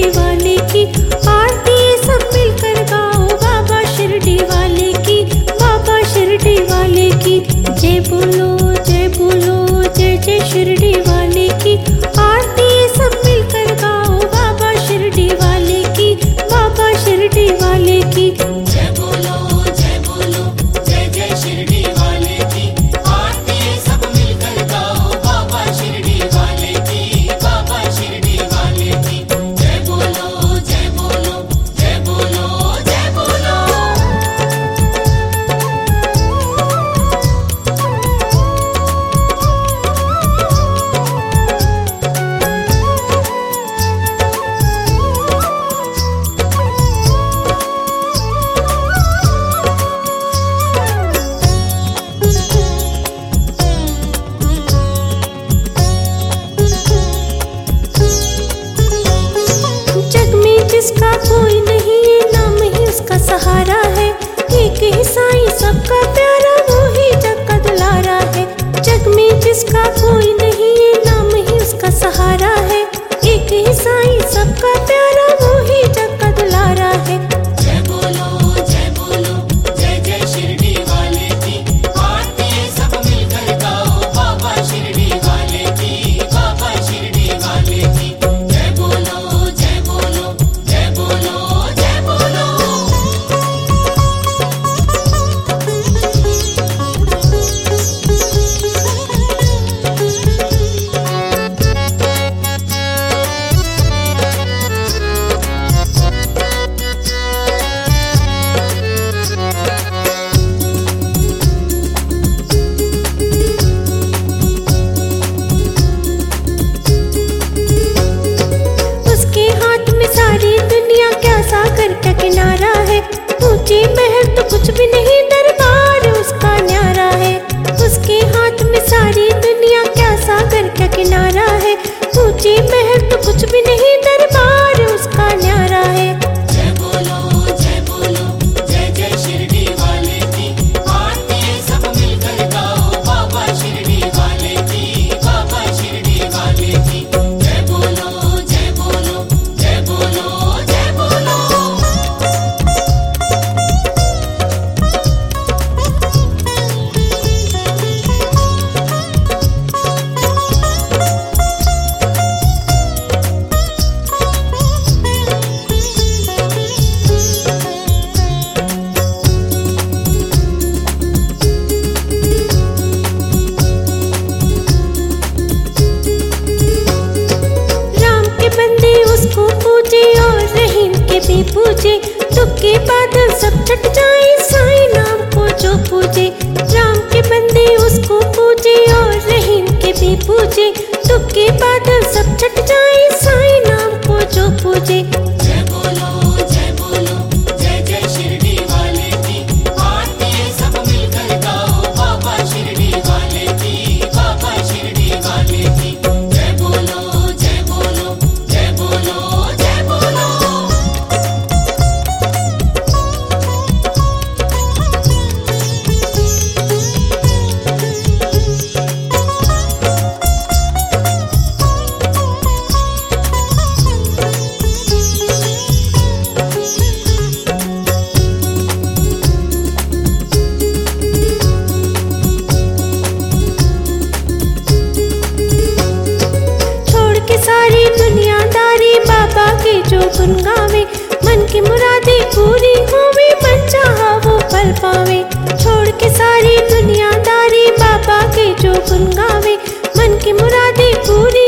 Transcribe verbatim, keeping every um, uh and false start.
वाले की आरती सब मिलकर गाओ बाबा शिरडी वाले की, बाबा शिरडी वाले की। जय बोलो जय बोलो जय जय शिरडी वाले की आरती सब मिलकर गाओ बाबा शिरडी वाले की, बाबा शिरडी वाले की। जय बोलो जय बोलो जय जय शिरडी वाले की आरती सब मिलकर गाओ बाबा शिरडी वाले की, बाबा शिरडी वाले की। जय बोलो जय बोलो जय बोलो जय बोलो। जग में जिसका कोई नहीं ये नाम ही उसका सहारा है, एक ही साईं सबका प्यारा वो ही जग का दुलारा है। जग में जिसका कोई नहीं ये नाम ही उसका सहारा है, एक ही साईं सबका प्यारा वो ही जग का दुलारा है। जय बोलो जय बोलो जय जय शिरडी वाले की आरती सब मिलकर गाओ बाबा शिरडी वाले की, बाबा शिरडी वाले की। जय बोलो जय बोलो जय बोलो जय बोलो। उसके हाथ में सारी दुनिया क्या सागर का किनारा है, ऊंची महल तो कुछ भी नहीं दरबार उसका न्यारा है। उसके हाथ में सारी दुनिया क्या सागर का किनारा है, ऊंची महल तो कुछ भी नहीं दरबार उसका न्यारा है। जय बोलो जय बोलो जय जय शिरडी वाले की आरती सब मिलकर गाओ बाबा शिरडी वाले की, बाबा शिरडी वाले की। जय बोलो जय बोलो जय बोलो जय बोलो। राम के बंदे उसको पूजे और रहीम के भी पूजे, दुख के बादल सब छट जाए साईं नाम को जो पूजे। राम के बंदे उसको पूजे और रहीम के भी पूजे, दुख के बादल सब छट जाए साईं नाम को जो पूजे। जय बोलो जय बोलो जय जय शिरडी वाले की आरती सब मिलकर गाओ बाबा शिरडी वाले की, बाबा शिरडी वाले की। जय बोलो जय बोलो जय बोलो जय बोलो। छोड़ के सारी दुनियादारी बाबा के जो गुन गावे, मन की मुरादें पूरी होवे मन चाहा वो फल पावे। छोड़ के सारी दुनियादारी बाबा के जो गुन गावे, मन की मुरादें पूरी